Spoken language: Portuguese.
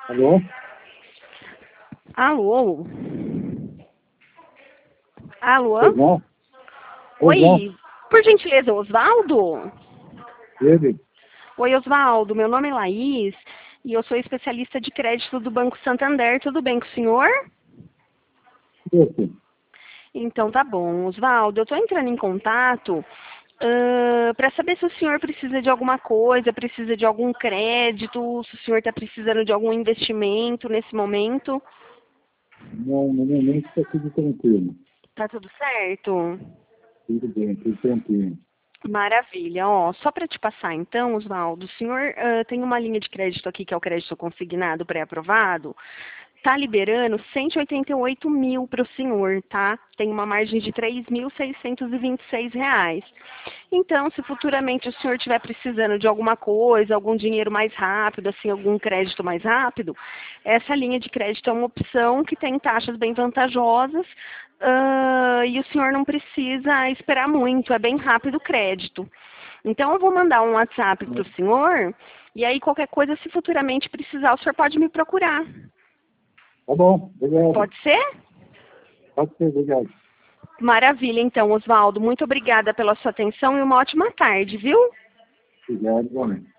Alô? Alô? Alô? Pois não? Pois não? Oi, por gentileza, Osvaldo? Ele? Oi, Osvaldo, meu nome é Laís e eu sou especialista de crédito do Banco Santander. Tudo bem com o senhor? Esse? Então tá bom, Osvaldo, eu estou entrando em contato para saber se o senhor precisa de alguma coisa, precisa de algum crédito, se o senhor está precisando de algum investimento nesse momento. Não, no momento está tudo tranquilo. Tá tudo certo? Tudo bem, tudo tranquilo. Maravilha. Ó, só para te passar então, Osvaldo, o senhor tem uma linha de crédito aqui que é o crédito consignado pré-aprovado, tá liberando 188 mil para o senhor, tá? Tem uma margem de R$ 3.626. Então, se futuramente o senhor estiver precisando de alguma coisa, algum dinheiro mais rápido, assim, algum crédito mais rápido, essa linha de crédito é uma opção que tem taxas bem vantajosas, e o senhor não precisa esperar muito, é bem rápido o crédito. Então, eu vou mandar um WhatsApp para o senhor, e aí qualquer coisa, se futuramente precisar, o senhor pode me procurar. Tá bom, obrigado. Pode ser? Pode ser, obrigado. Maravilha, então, Osvaldo. Muito obrigada pela sua atenção e uma ótima tarde, viu? Obrigado, igualmente.